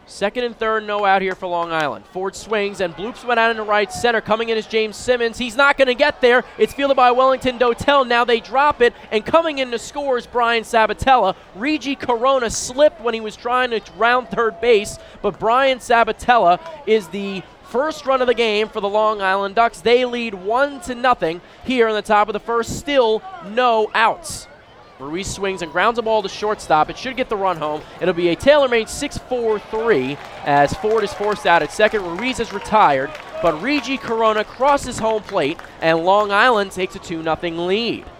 Second and third, no out here for Long Island. Ford swings, and bloops went out into right center. Coming in is James Simmons. He's not going to get there. It's fielded by Wellington Dotel. Now they drop it, and coming in to score is Brian Sabatella. Regi Corona slipped when he was trying to round third base, but Brian Sabatella is the first run of the game for the Long Island Ducks. They lead 1-0 here in the top of the first. Still no outs. Ruiz swings and grounds a ball to shortstop. It should get the run home. It'll be a tailor-made 6-4-3 as Ford is forced out at second. Ruiz is retired, but Regi Corona crosses home plate, and Long Island takes a 2-0 lead.